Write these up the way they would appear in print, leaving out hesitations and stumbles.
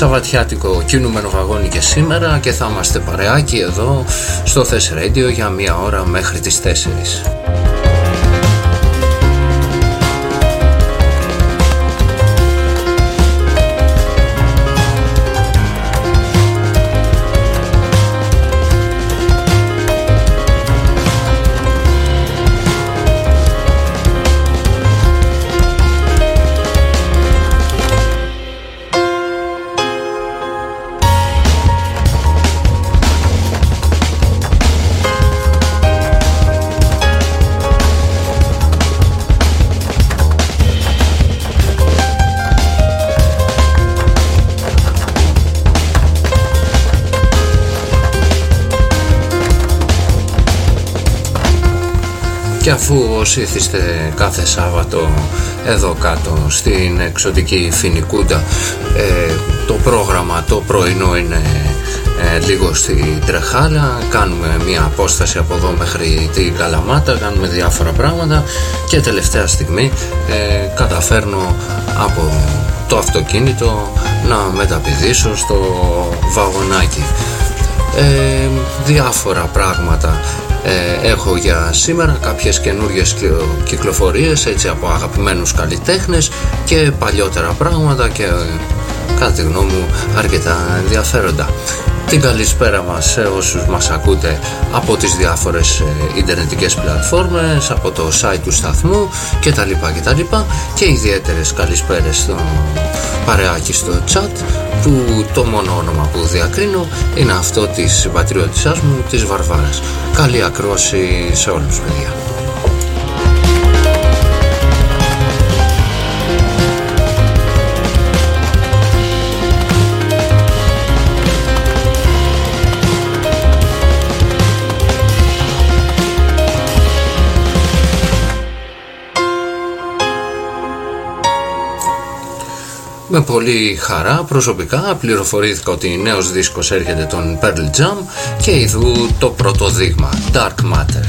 Σαββατιάτικο κινούμενο βαγόνι και σήμερα και θα είμαστε παρεάκι εδώ στο Thess Radio για μία ώρα μέχρι τις 4. Και αφού όσοι ήθιστε κάθε Σάββατο εδώ κάτω στην εξωτική Φινικούντα, το πρόγραμμα το πρωινό είναι λίγο στη τρεχάλα, κάνουμε μια απόσταση από εδώ μέχρι την Καλαμάτα, κάνουμε διάφορα πράγματα και τελευταία στιγμή καταφέρνω από το αυτοκίνητο να μεταπηδήσω στο βαγονάκι. Διάφορα πράγματα έχω για σήμερα, κάποιες καινούργιες κυκλοφορίες έτσι από αγαπημένους καλλιτέχνες και παλιότερα πράγματα και κατά τη γνώμη μου αρκετά ενδιαφέροντα. Την καλησπέρα μας σε όσους μας ακούτε από τις διάφορες ιντερνετικές πλατφόρμες, από το site του σταθμού κτλ. Και ιδιαίτερες καλησπέρες στο παρεάκι στο chat, που το μόνο όνομα που διακρίνω είναι αυτό της συμπατριώτισσάς μου, της Βαρβάρας. Καλή ακρόαση σε όλους, παιδιά. Με πολύ χαρά προσωπικά πληροφορήθηκα ότι νέος δίσκος έρχεται των Pearl Jam και ειδού το πρώτο δείγμα, Dark Matter.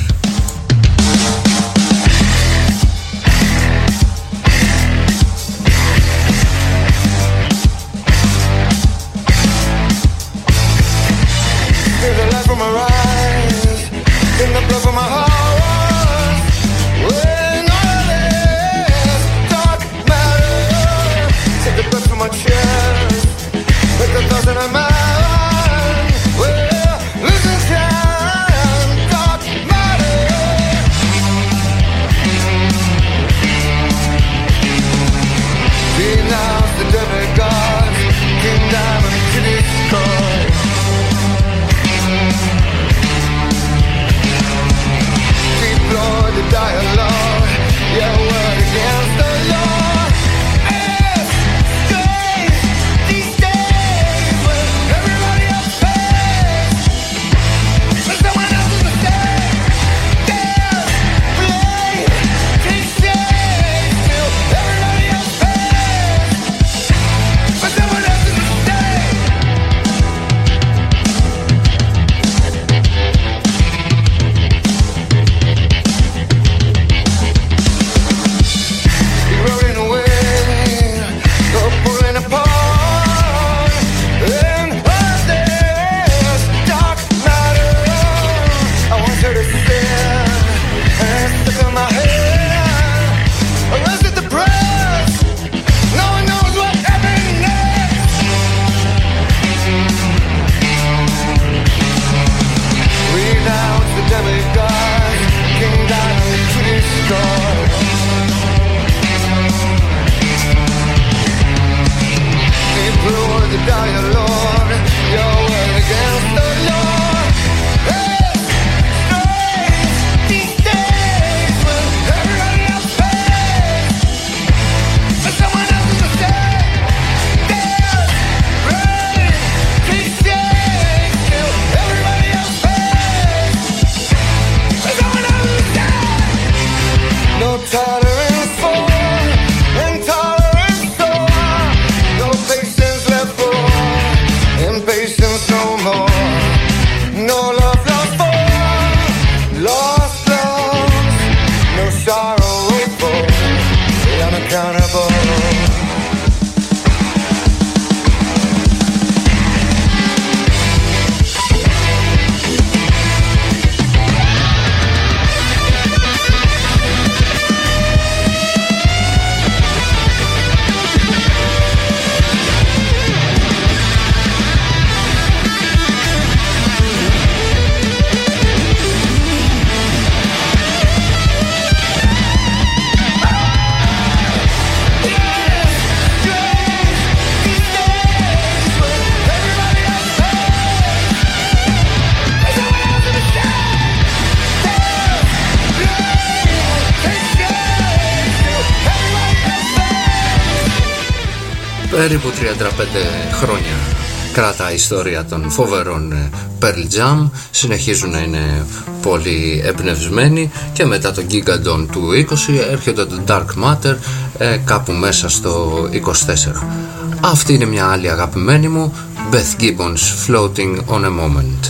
Περίπου 35 χρόνια κρατά η ιστορία των φοβερών Pearl Jam, συνεχίζουν να είναι πολύ εμπνευσμένοι και μετά το Gigadon του 20 έρχεται το Dark Matter κάπου μέσα στο 24. Αυτή είναι μια άλλη αγαπημένη μου, Beth Gibbons, Floating on a Moment.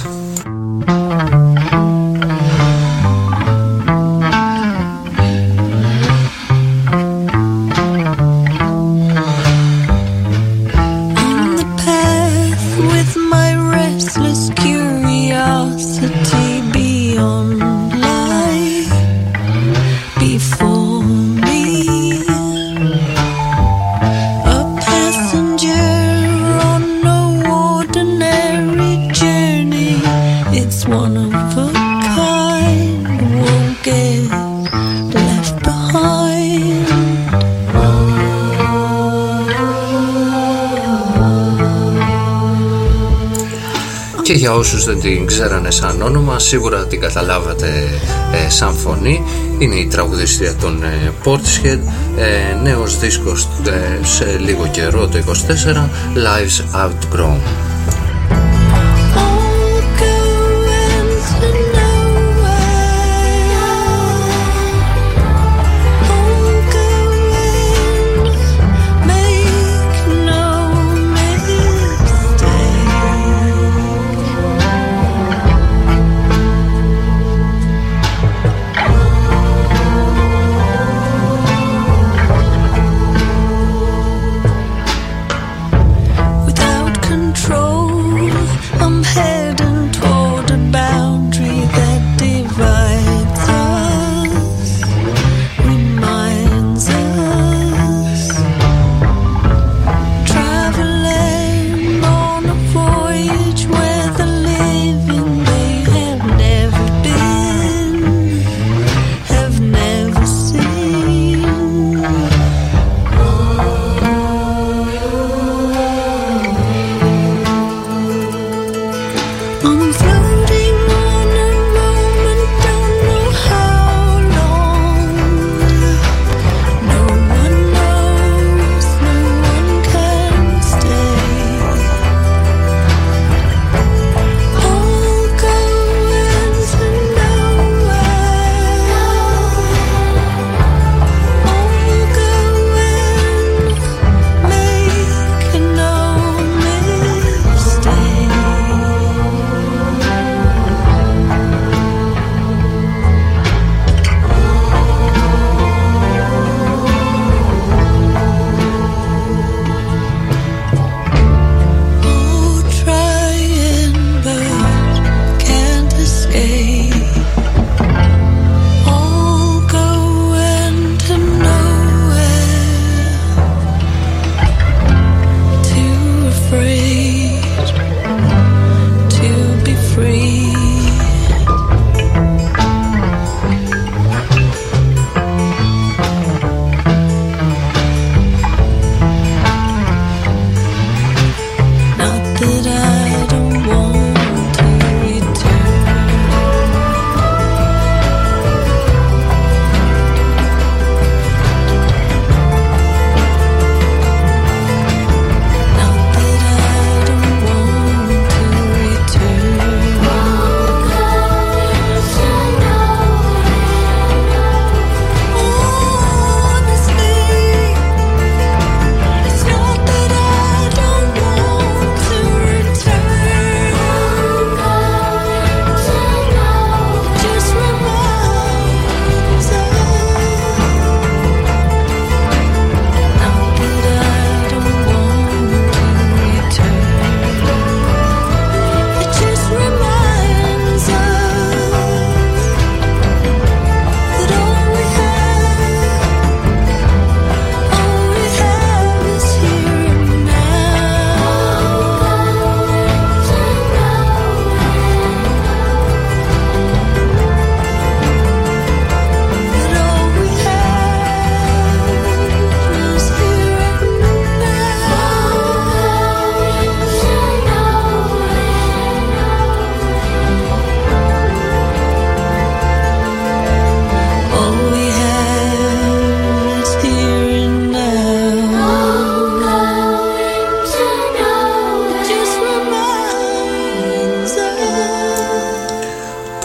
Και για όσους δεν την ξέρανε σαν όνομα, σίγουρα την καταλάβατε σαν φωνή. Είναι η τραγουδίστρια των Portishead, νέος δίσκος σε λίγο καιρό, το 24, Lives Outgrown. Control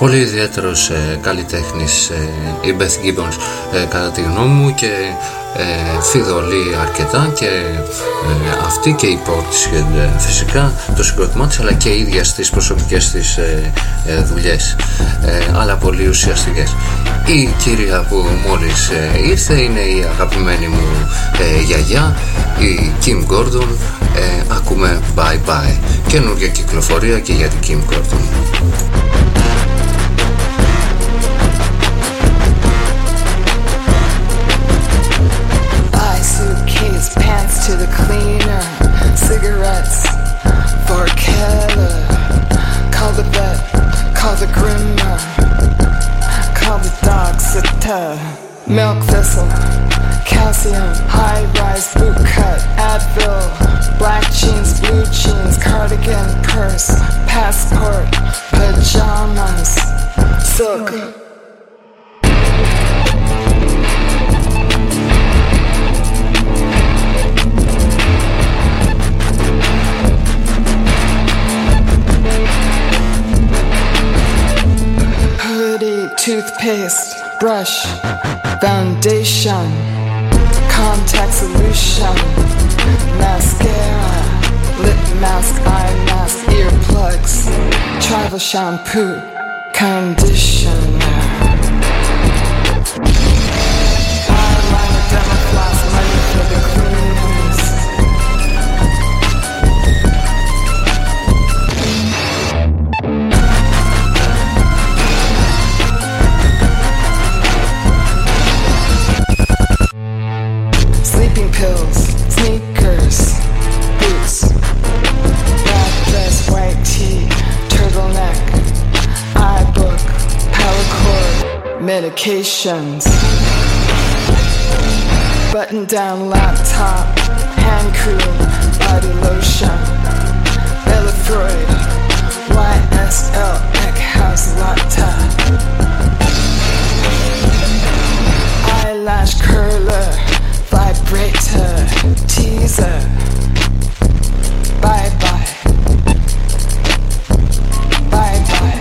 Πολύ ιδιαίτερος καλλιτέχνης η Beth Gibbons κατά τη γνώμη μου, και φιδωλεί αρκετά, και αυτή και η Portishead φυσικά, το συγκρότημά της, αλλά και η ίδια στις προσωπικές της δουλειές, αλλά πολύ ουσιαστικές. Η κυρία που μόλις ήρθε είναι η αγαπημένη μου γιαγιά, η Kim Gordon. Ακούμε Bye Bye, καινούργια κυκλοφορία και για την Kim Gordon. Pants to the cleaner, cigarettes for Keller. Call the vet, call the groomer, call the dog sitter. Milk thistle, calcium, high-rise boot cut, Advil, black jeans, blue jeans, cardigan, purse, passport, pajamas, silk. Toothpaste, brush, foundation, contact solution, mascara, lip mask, eye mask, earplugs, travel shampoo, conditioner, eyeliner, dermafloss, money for the cleaners. Pills, sneakers, boots, black dress, white tee, turtleneck, iBook, power cord, medications, button down laptop, hand cream, body lotion, Elefroid, YSL, Eckhouse Latte, eyelash curler, vibrator, teaser, bye bye, bye bye.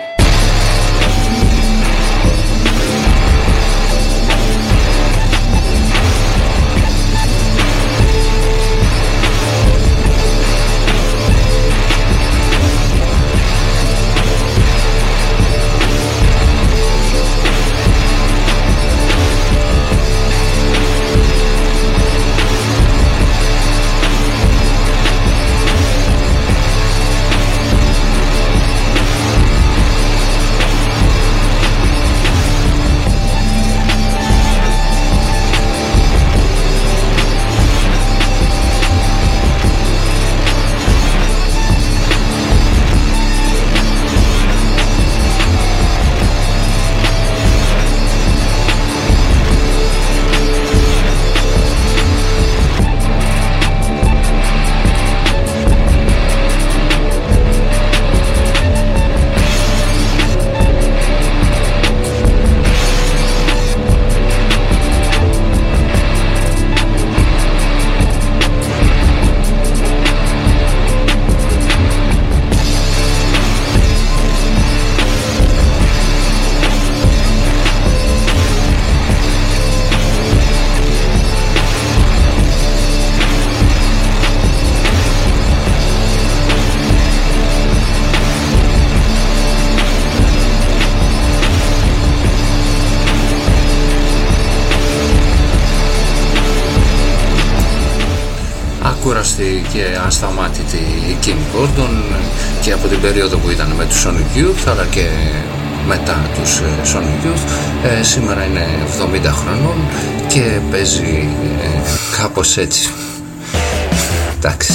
Κούραστη και ασταμάτητη η Kim Gordon, και από την περίοδο που ήταν με τους Sonic Youth αλλά και μετά τους Sonic Youth. Σήμερα είναι 70 χρονών και παίζει κάπως έτσι. Εντάξει.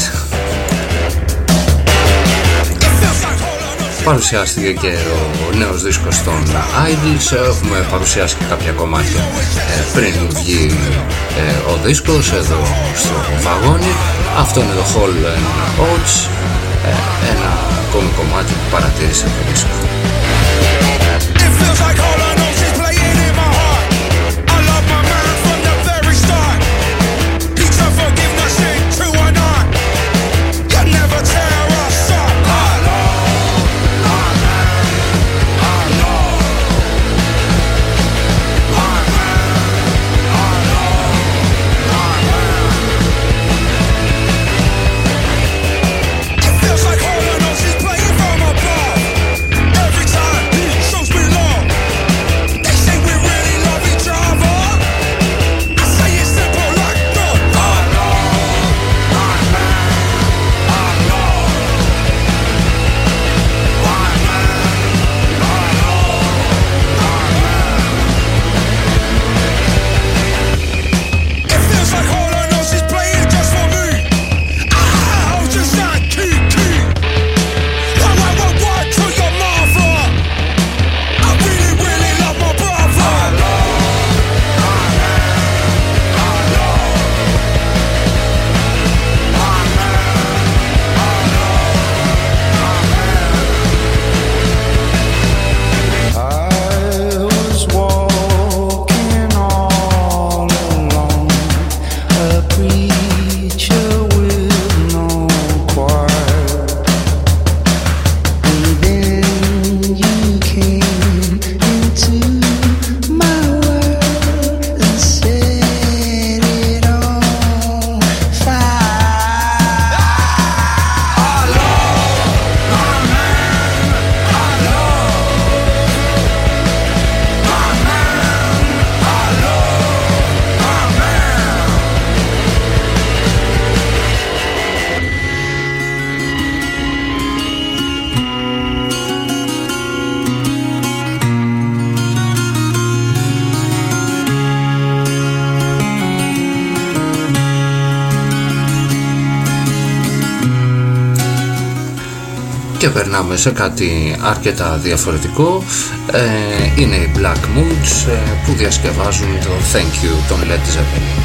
Παρουσιάστηκε και ο νέος δίσκος των Idols. Έχουμε παρουσιάσει και κάποια κομμάτια πριν βγει ο δίσκος εδώ στο βαγόνι. Αυτό είναι το Hall & Oates, ένα ακόμη κομμάτι που παρατήρησα το δίσκο. Never tear us up. Και περνάμε σε κάτι αρκετά διαφορετικό. Είναι οι Black Moods που διασκευάζουν το Thank You των Led Zeppelin.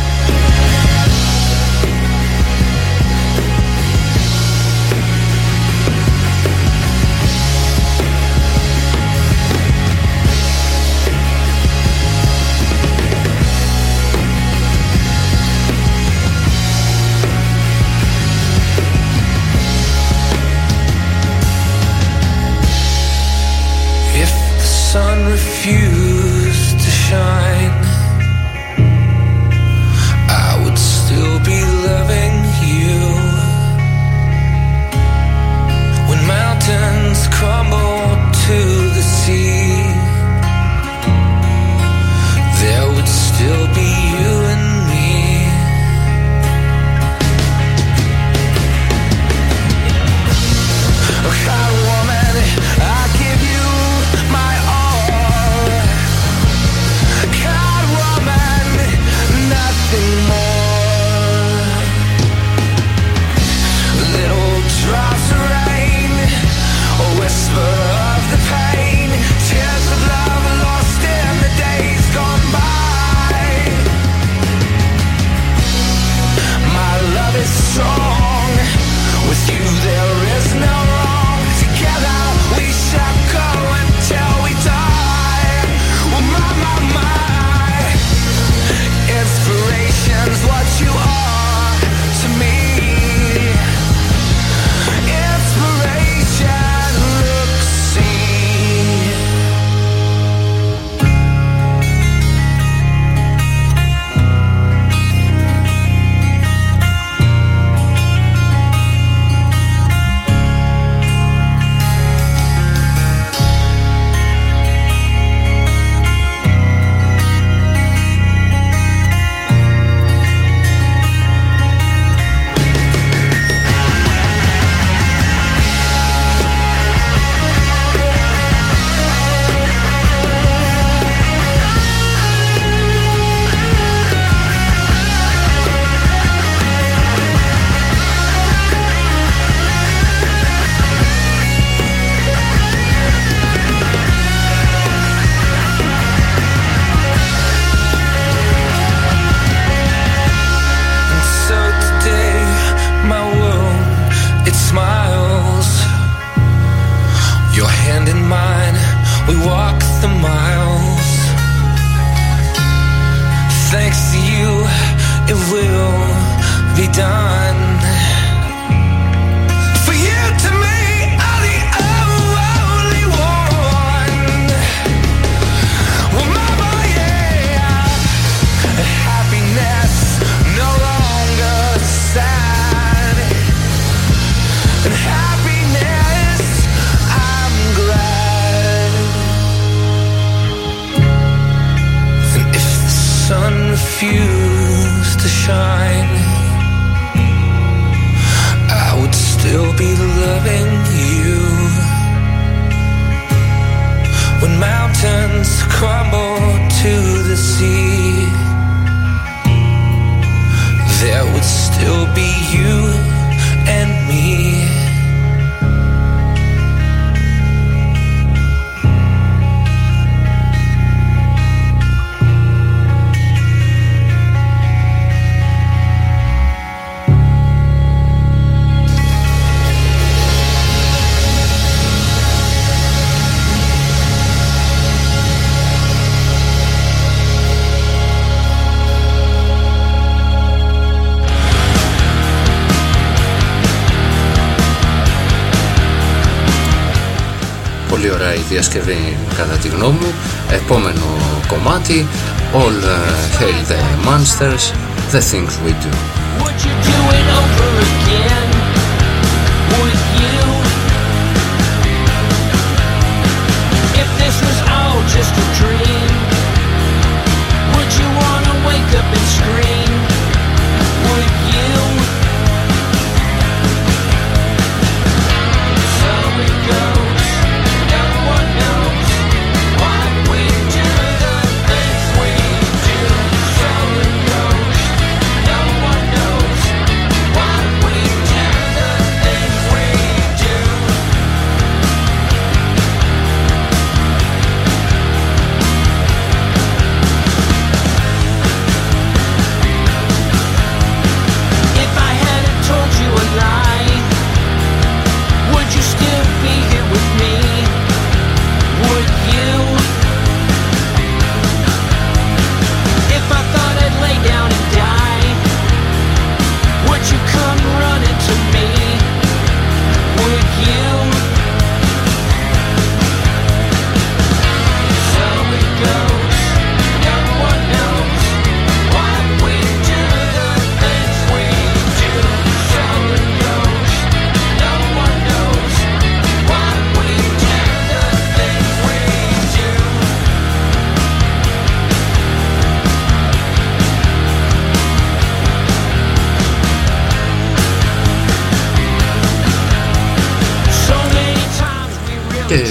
Refused to shine, I would still be loving you. When mountains crumble to the sea, there would still be you and me. Oh, hot woman, I give you my all. Nothing more. Little drops of rain, a whisper of the pain, tears of love lost in the days gone by. My love is strong, with you there is no wrong. Together we shall go until we die. Well, my inspiration's what you are to me. Inspiration, look, see. Refuse to shine, I would still be loving you. When mountains crumble to the sea, there would still be you and me. Πολύ ωραία η διασκευή κατά τη γνώμη μου. Επόμενο κομμάτι, All Hail the Monsters, The Things We Do. Would you do it over again? Would you? If this was all just a dream, would you wanna wake up and scream? Would you? So it goes. We do.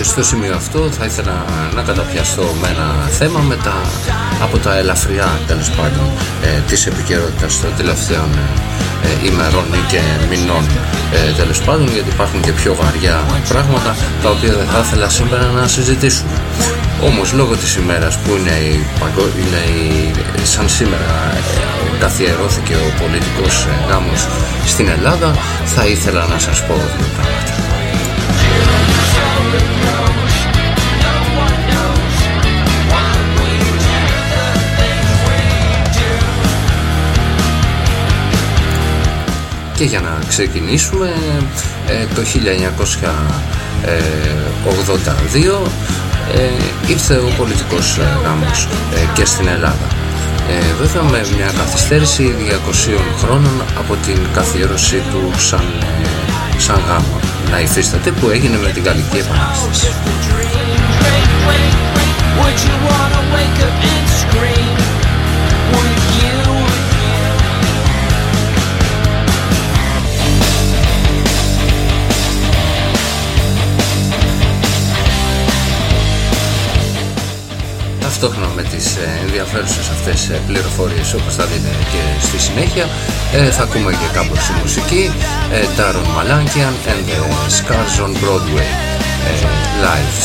στο σημείο αυτό θα ήθελα να καταπιαστώ με ένα θέμα από τα ελαφριά τέλος πάντων της επικαιρότητας των τελευταίων ημερών ή και μηνών τέλος πάντων, γιατί υπάρχουν και πιο βαριά πράγματα τα οποία δεν θα ήθελα σήμερα να συζητήσουμε. Όμως λόγω της ημέρας που σαν σήμερα καθιερώθηκε ο πολιτικός γάμος στην Ελλάδα, θα ήθελα να σας πω δύο πράγματα. Και για να ξεκινήσουμε, το 1982 ήρθε ο πολιτικός γάμος και στην Ελλάδα. Βέβαια με μια καθυστέρηση 200 χρόνων από την καθιέρωση του σαν γάμο να υφίσταται, που έγινε με την Γαλλική Επανάσταση. Ταυτόχρονα με τις ενδιαφέρουσες αυτές πληροφορίες, όπως θα δείτε και στη συνέχεια, θα ακούμε και κάπως μουσική. Darren Malakian and the Scars on Broadway Lives.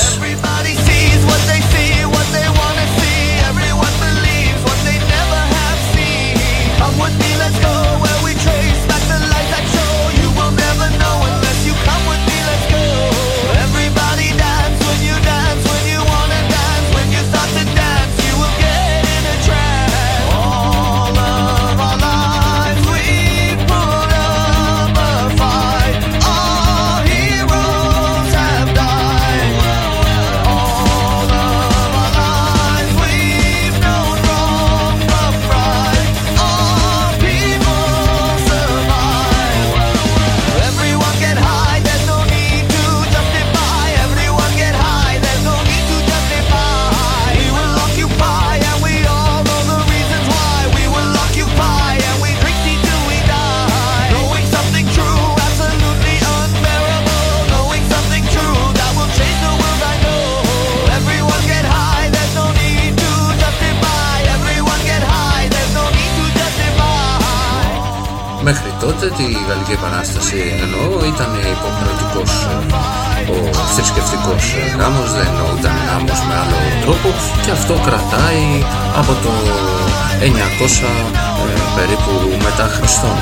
Μέχρι τότε τη Γαλλική Επανάσταση ήταν υποχρεωτικός ο θρησκευτικός γάμος, δεν εννοούταν γάμος με άλλο τρόπο, και αυτό κρατάει από το 900 περίπου μετά Χριστόν.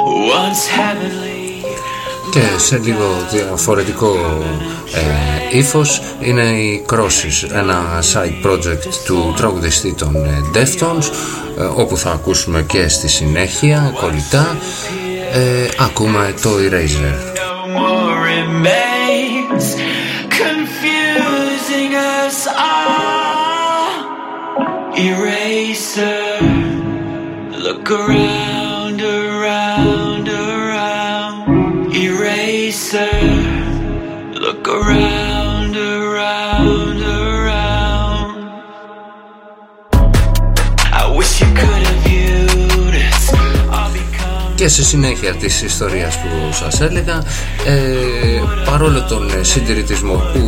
once heavenly. Και σε λίγο διαφορετικό ύφος είναι η Crosses, ένα side project του τραγουδιστή των Deftones, όπου θα ακούσουμε και στη συνέχεια κολλητά. Ακούμε το Eraser. No more remains confusing us all. Eraser, look around, around, around. Eraser, look around, around, around. I wish you could have viewed us all become. Και στη συνέχεια της ιστορίας που σας έλεγα, παρόλο τον συντηρητισμό που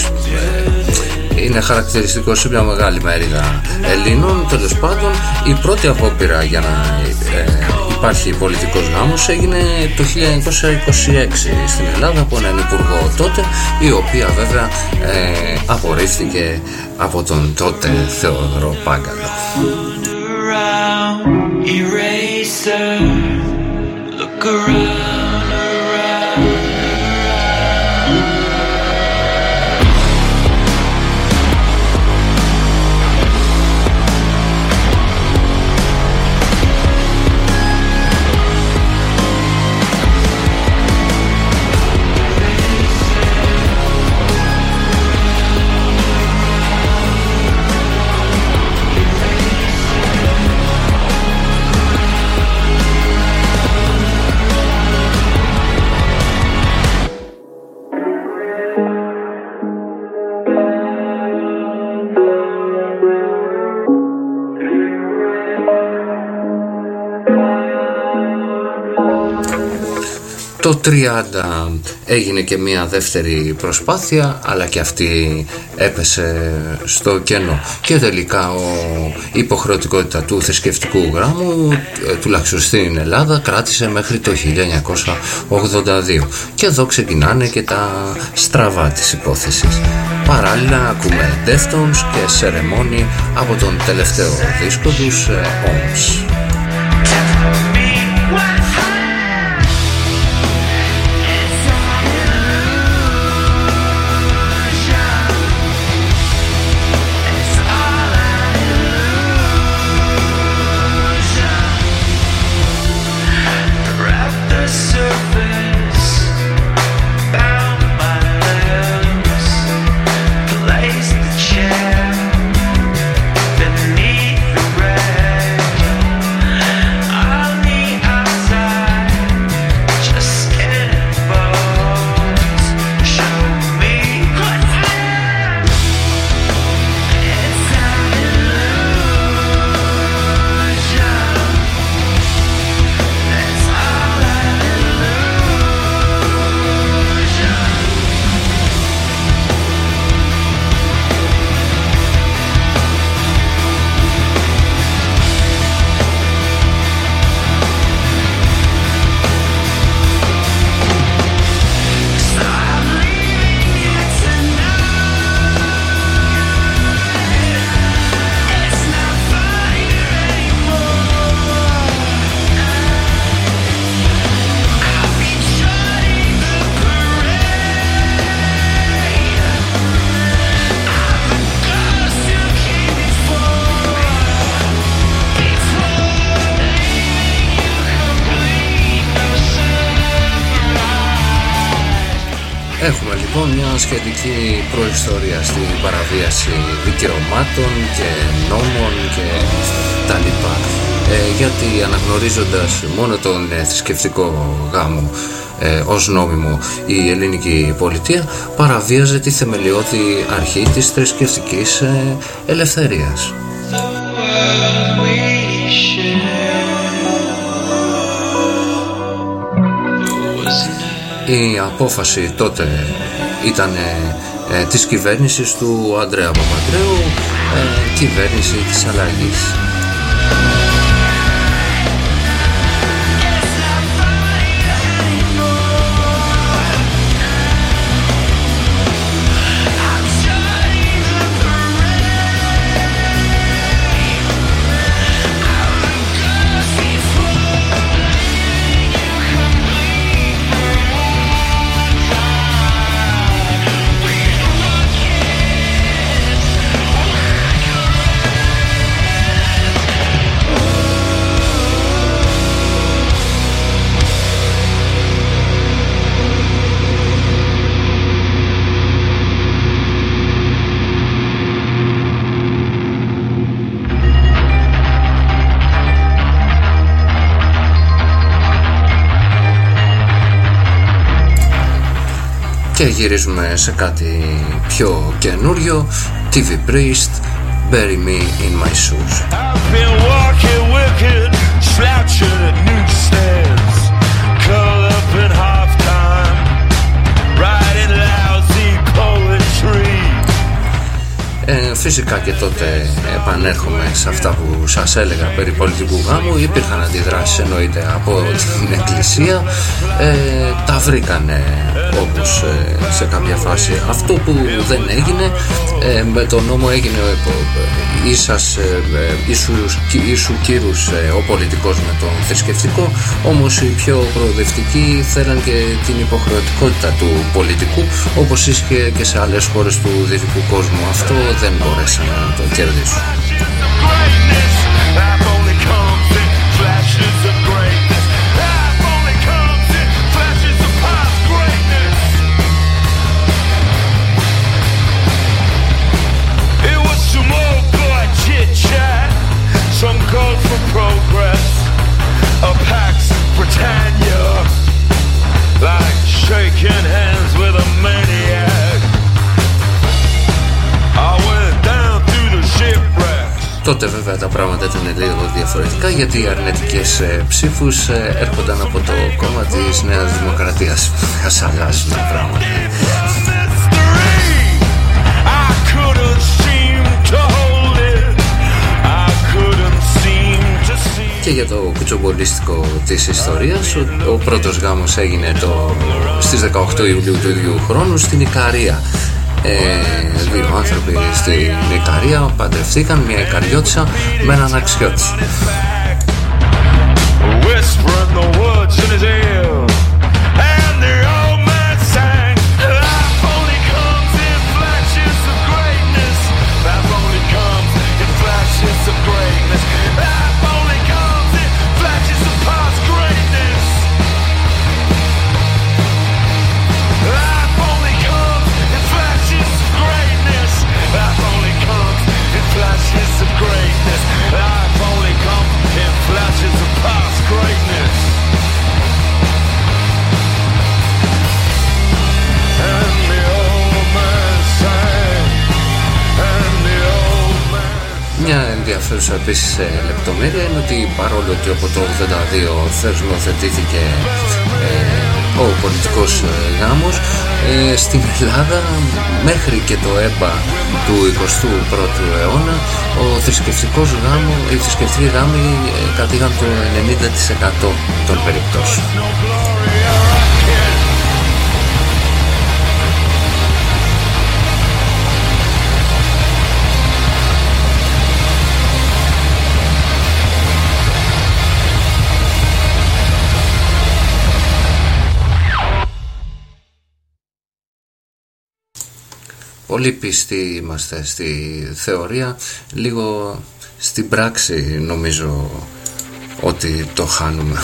είναι χαρακτηριστικό σε μια μεγάλη μερίδα Ελλήνων, τέλος πάντων η πρώτη απόπειρα για να υπάρχει πολιτικός γάμος έγινε το 1926 στην Ελλάδα από έναν υπουργό τότε, η οποία βέβαια απορρίφθηκε από τον τότε Θεόδωρο Πάγκαλο. Eraser, look around, around. Το 30 έγινε και μια δεύτερη προσπάθεια, αλλά και αυτή έπεσε στο κενό και τελικά η υποχρεωτικότητα του θρησκευτικού γάμου, τουλάχιστον στην Ελλάδα, κράτησε μέχρι το 1982 και εδώ ξεκινάνε και τα στραβά της υπόθεσης. Παράλληλα ακούμε Deftones και Ceremony από τον τελευταίο δίσκο τους, Ohms. Έχουμε λοιπόν μια σχετική προϊστορία στην παραβίαση δικαιωμάτων και νόμων και τα λοιπά, γιατί αναγνωρίζοντας μόνο τον θρησκευτικό γάμο ως νόμιμο, η ελληνική πολιτεία παραβίαζε τη θεμελιώδη αρχή της θρησκευτικής ελευθερίας. Η απόφαση τότε ήταν της κυβέρνησης του Ανδρέα Παπανδρέου, κυβέρνηση της αλλαγής. Και γυρίζουμε σε κάτι πιο καινούριο. TV Priest, Bury Me in My Shoes. I've been walking wicked, slouching at newsstands, curled up in halftime, writing lousy poetry. Φυσικά και τότε επανέρχομαι σε αυτά που σας έλεγα περί πολιτικού γάμου. Υπήρχαν αντιδράσεις εννοείται από την Εκκλησία, τα βρήκανε όπως σε κάποια φάση. Αυτό που δεν έγινε με τον νόμο έγινε ίσου κύρους ο πολιτικός με τον θρησκευτικό, όμως οι πιο προοδευτικοί θέλαν και την υποχρεωτικότητα του πολιτικού, όπως ίσχυε και σε άλλες χώρες του δυτικού κόσμου. Αυτό δεν μπορέσαν να το κερδίσουν. Some code for progress, a Pax Britannia, like shaking hands with a maniac. I went down through the shipwreck. Τότε βέβαια τα πράγματα ήταν λίγο διαφορετικά, γιατί οι αρνητικές ψήφους έρχονταν από το κόμμα της Νέας Δημοκρατίας. Ας αλλάζουν τα πράγματα. Και για το κουτσομπολίστικο της ιστορίας, ο πρώτος γάμος έγινε στις 18 Ιουλίου του ίδιου χρόνου στην Ικαρία. Δύο άνθρωποι στην Ικαρία παντρευτήκαν, μια Ικαριώτισσα με έναν αξιώτη. Μια ενδιαφέρουσα επίσης λεπτομέρεια είναι ότι παρόλο ότι από το 1982 θεσμοθετήθηκε ο πολιτικός γάμος, στην Ελλάδα μέχρι και το ΕΠΑ του 21ου αιώνα η θρησκευτική γάμοι κατήγαν το 90% των περιπτώσεων. Πολύ πιστοί είμαστε στη θεωρία, λίγο στην πράξη νομίζω ότι το χάνουμε.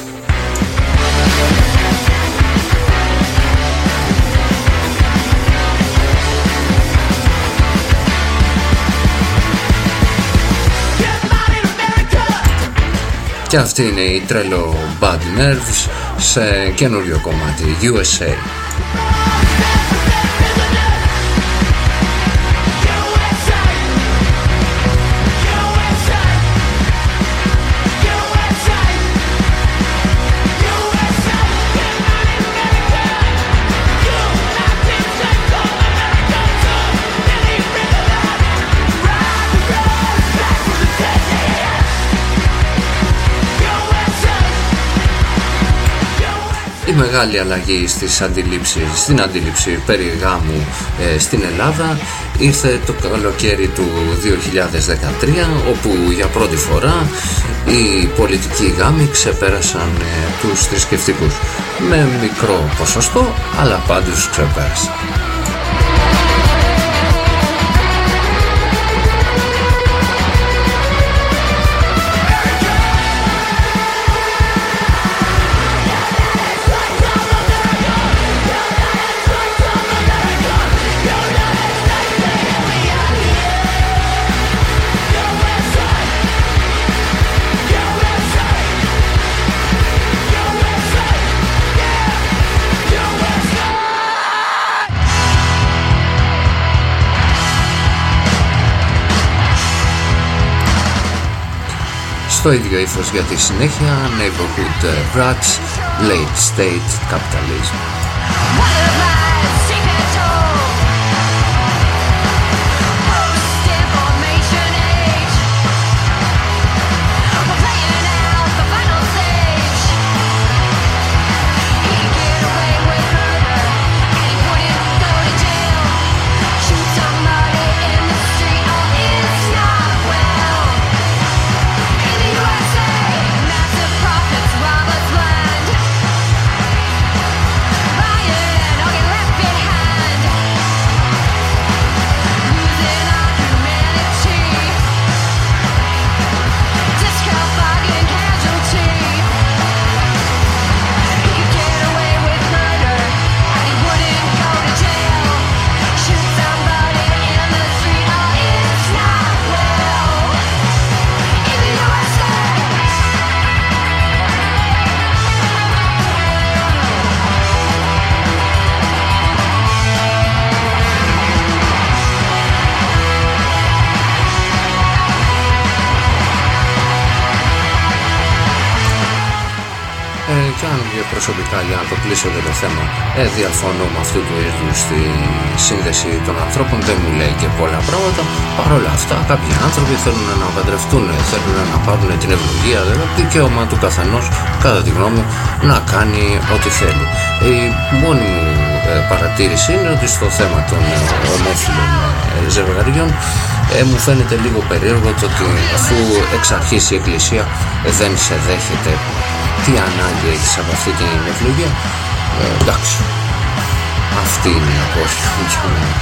Και αυτή είναι η τρελό Bad Nerves σε καινούριο κομμάτι USA. Η μεγάλη αλλαγή στην αντίληψη περί γάμου στην Ελλάδα ήρθε το καλοκαίρι του 2013, όπου για πρώτη φορά οι πολιτικοί γάμοι ξεπέρασαν τους θρησκευτικούς. Με μικρό ποσοστό, αλλά πάντως ξεπέρασαν. Στο ίδιο ύφος για τη συνέχεια, Neighborhood Brats, Late State Capitalism. Και αν προσωπικά, για να το κλείσω το θέμα, διαφωνώ με αυτού του είδους τη σύνδεση των ανθρώπων, δεν μου λέει και πολλά πράγματα. Παρ' όλα αυτά, κάποιοι άνθρωποι θέλουν να παντρευτούν, θέλουν να πάρουν την ευλογία, δηλαδή δικαίωμα του καθενός, κατά τη γνώμη μου, να κάνει ό,τι θέλει. Η μόνη μου παρατήρηση είναι ότι στο θέμα των ομόφυλων ζευγαριών μου φαίνεται λίγο περίεργο το ότι αφού εξ αρχής η Εκκλησία δεν σε δέχεται, τι ανάγκη έχεις από αυτή την ευλογία? Εντάξει, αυτή είναι η απόφαση για μένα.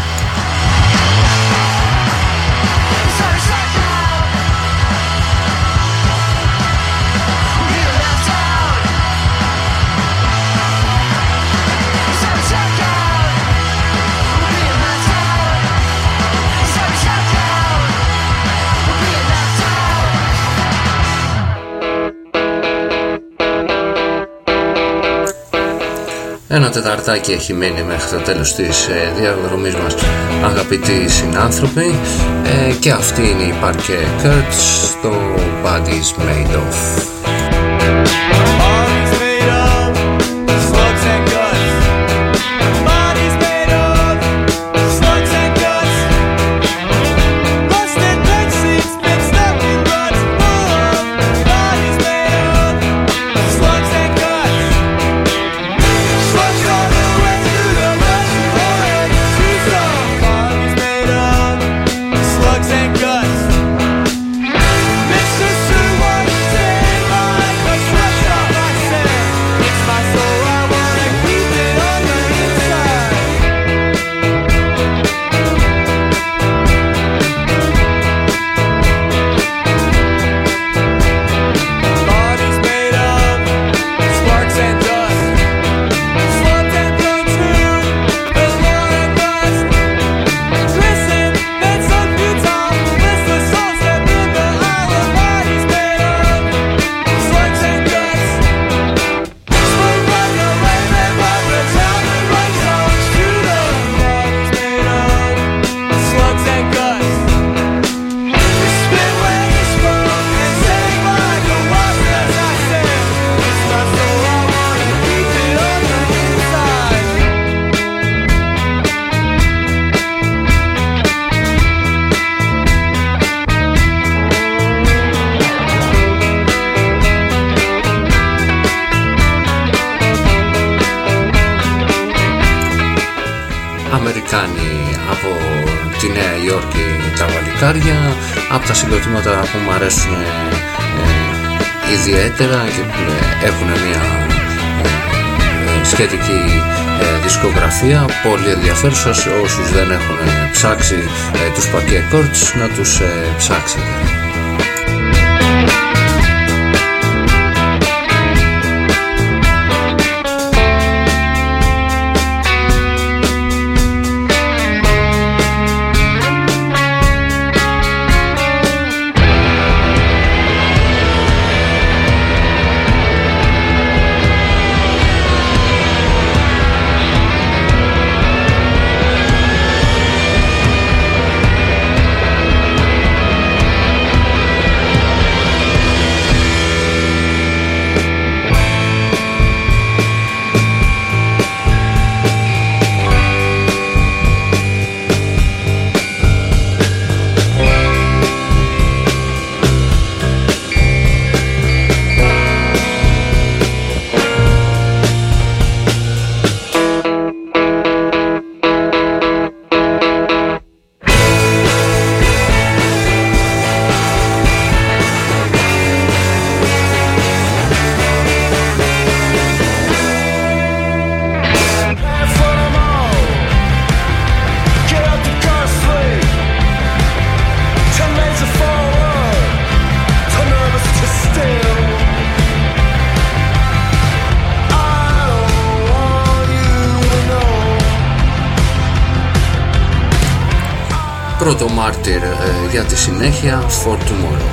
Ένα τεταρτάκι έχει μείνει μέχρι το τέλος της διαδρομής μας, αγαπητοί συνάνθρωποι, και αυτή είναι η Parquet Courts στο Body's Made Of. Από τη Νέα Υόρκη τα βαλικάρια, από τα συγκροτήματα που μου αρέσουν ιδιαίτερα και που έχουν μια σχετική δισκογραφία πολύ ενδιαφέρουσα. Όσους δεν έχουν ψάξει τους Parquet Courts, να τους ψάξετε. πρώτο μάρτυρ για τη συνέχεια, For Tomorrow.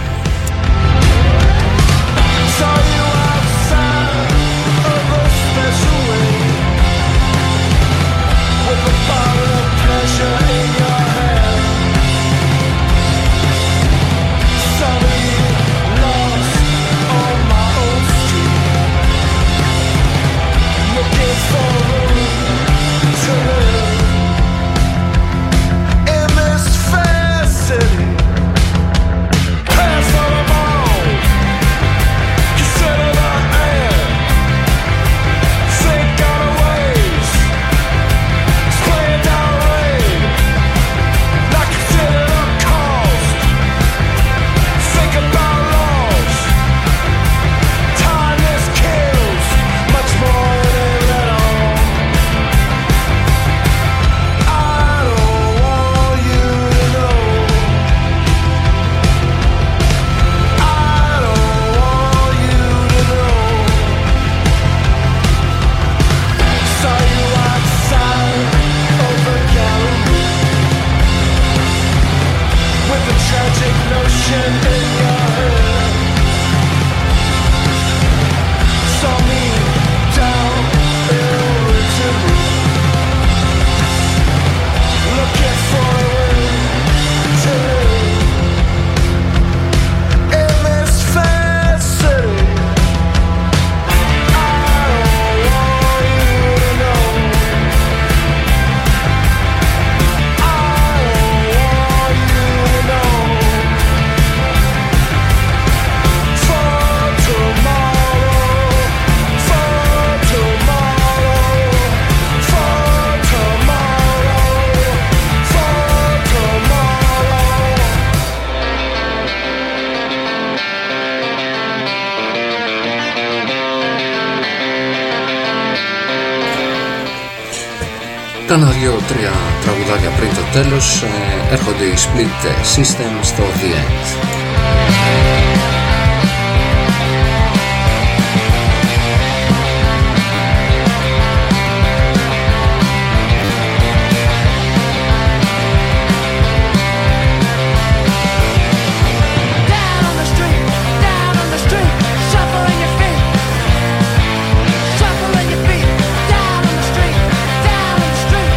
Κάνα 2-3 τραγουδάκια πριν το τέλος, έρχονται οι Split System στο The End.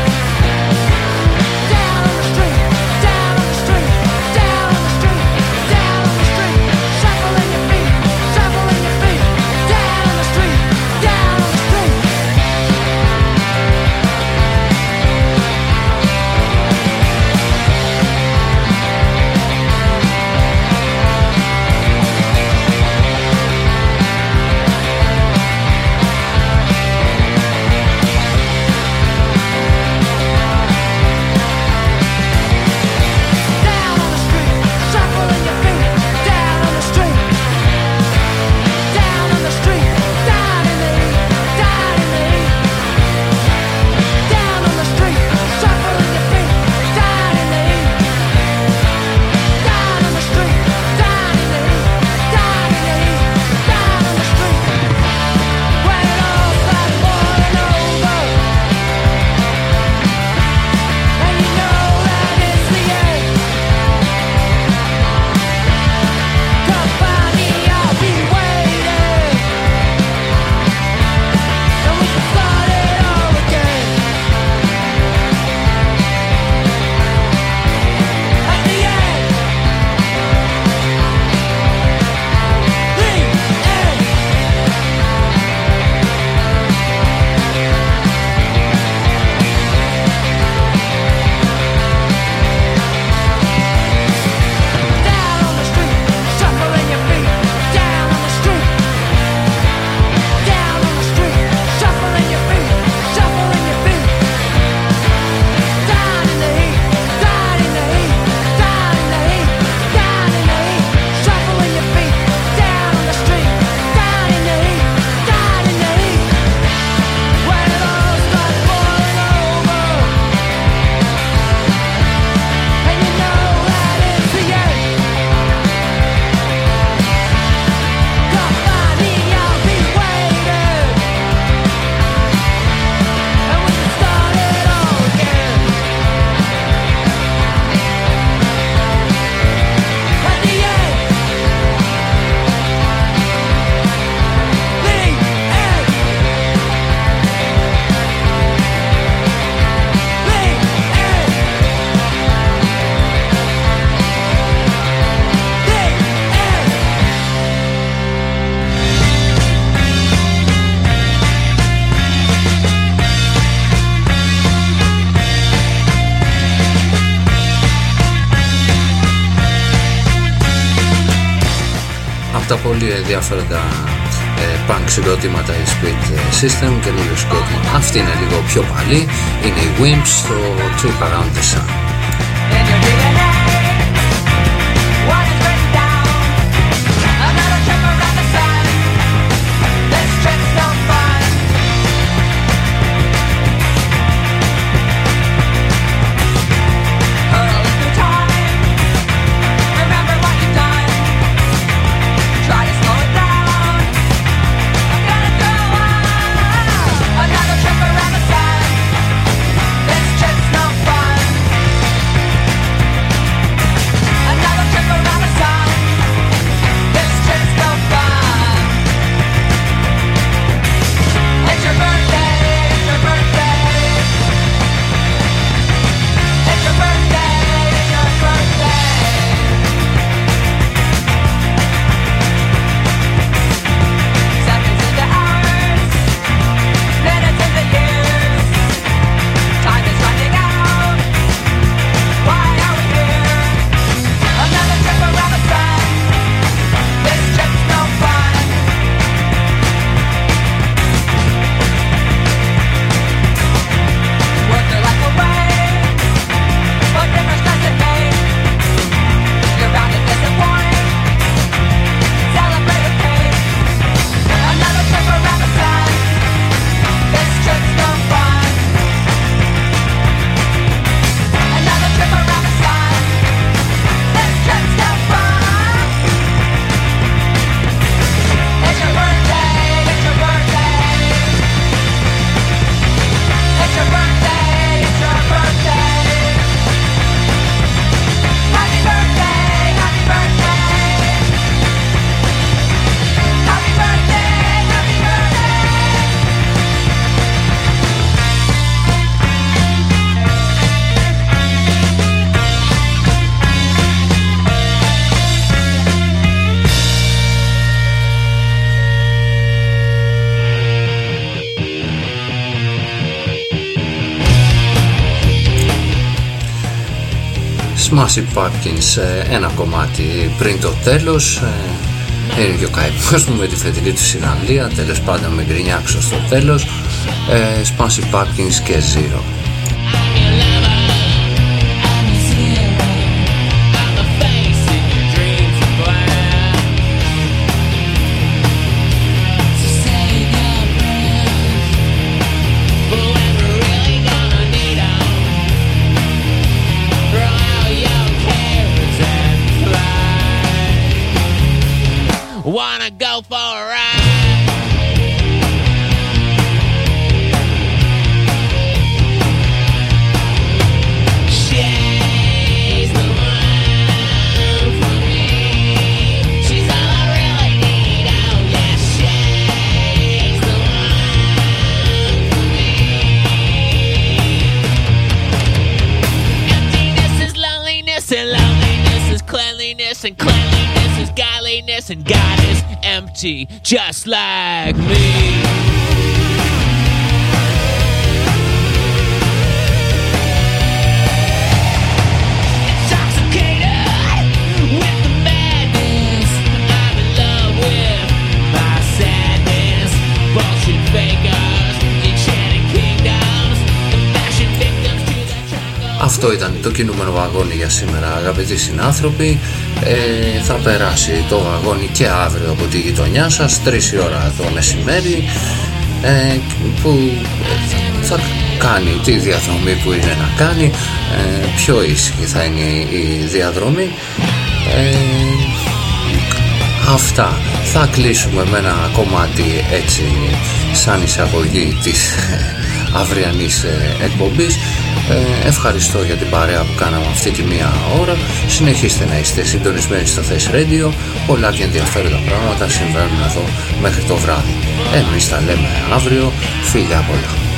Down τα πολύ ενδιαφέροντα punk συγκροτήματα η Split System, καινούριο συγκρότημα. Αυτή είναι λίγο πιο παλή, είναι οι Wimps στο Trip Around the Sun. Smashing Pumpkins, ένα κομμάτι πριν το τέλος. Είναι και ο καημός μου με τη φετινή του συναυλία. Τέλος πάντων με γκρινιάξω στο τέλος. Smashing Pumpkins και Zero. Wanna go for a ride? She's the one for me. She's all I really need. Oh yeah, she's the one for me. Emptiness is loneliness, and loneliness is cleanliness, and cleanliness is godliness, and God is empty, just like me. Intoxicated with the madness, I'm in love with my sadness. Bullshit fakers, enchanted kingdoms, the fashion victims to the jungle. Αυτό ήταν το κινούμενο βαγόνι για σήμερα, αγαπητοί συνάνθρωποι. Θα περάσει το βαγόνι και αύριο από τη γειτονιά σας 3 η ώρα το μεσημέρι, που θα κάνει τη διαδρομή που είναι να κάνει. Πιο ήσυχη θα είναι η διαδρομή. Αυτά. Θα κλείσουμε με ένα κομμάτι έτσι σαν εισαγωγή της αυριανής εκπομπής. Ευχαριστώ για την παρέα που κάναμε αυτή τη μία ώρα. Συνεχίστε να είστε συντονισμένοι στο Face Radio. Πολλά και ενδιαφέροντα πράγματα συμβαίνουν εδώ μέχρι το βράδυ. Εμείς τα λέμε αύριο. Φίλια πολλά.